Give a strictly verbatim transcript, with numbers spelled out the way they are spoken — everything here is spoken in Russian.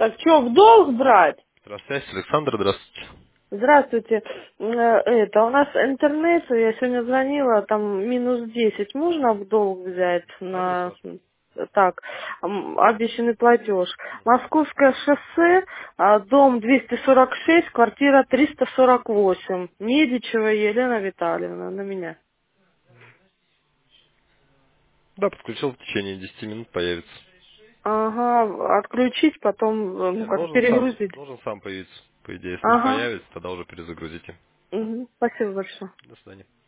Так что, в долг брать? Здравствуйте, Александр, здравствуйте. Здравствуйте. Э, Это, у нас интернет, я сегодня звонила, там минус десять. Можно в долг взять Адрес на, ваш? так, м, обещанный платеж? Московское шоссе, а, дом двести сорок шесть, квартира триста сорок восемь. Медичева Елена Витальевна, на меня. Да, подключил, в течение десяти минут появится. Ага, отключить, потом, э, ну Нет, как, должен сам, перегрузить. должен сам появиться. По идее, если не Ага, появится, тогда уже перезагрузите. мгм, спасибо большое. До свидания.